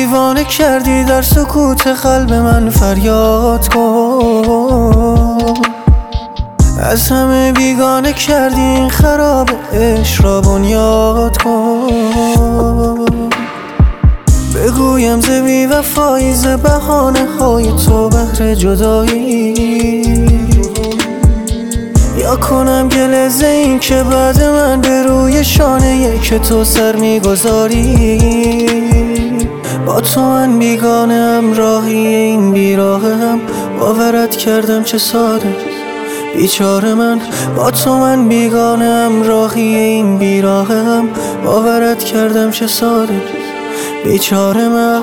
دیوانه کردی، در سکوت قلب من فریاد کن. از همه بیگانه کردی این خراب عشق را بنیاد کن. بگویم ز بی‌وفایی، ز بهانه های تو بهر جدایی، یا کنم گله ز این که بعد من به روی شانه که تو سر میگذاری. با تو من بیگانه ام، راهی این بیراهم، باورت کردم چه ساده بیچاره من. با تو من بیگانه ام، راهی این بیراهم، باورت کردم چه ساده بیچاره من.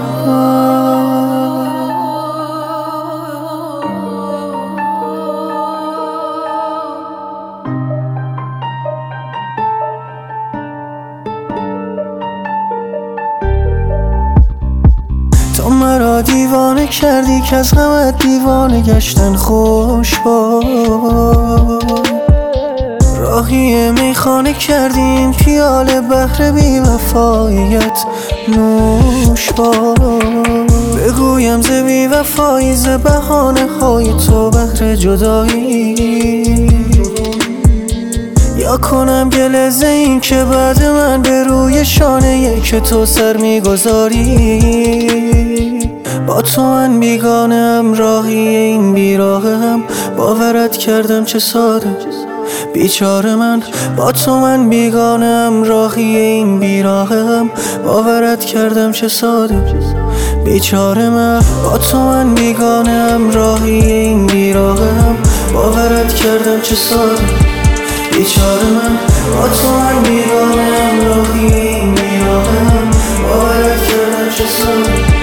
تو مرا دیوانه کردی که از غمت دیوانه گشتن خوش باد. راهی میخانه کردی این پیاله، بهر بی‌وفاییت نوش باد. بگویم ز بی‌وفایی، ز بهانه های تو بهر جدایی، یا کنم گله ز این که بعد من به روی شانه که تو سر میگذاری. با تو من بیگانه ام، راهی این بیراهم، باورت کردم چه ساده بیچاره من. با تو من بیگانه ام، راهی این بیراهم، باورت کردم چه ساده بیچاره من. با تو من بیگانه ام، راهی این بیراهم، باورت کردم چه ساده بیچاره من. با تو من بیگانه ام، راهی این بیراهم، باورت کردم چه ساده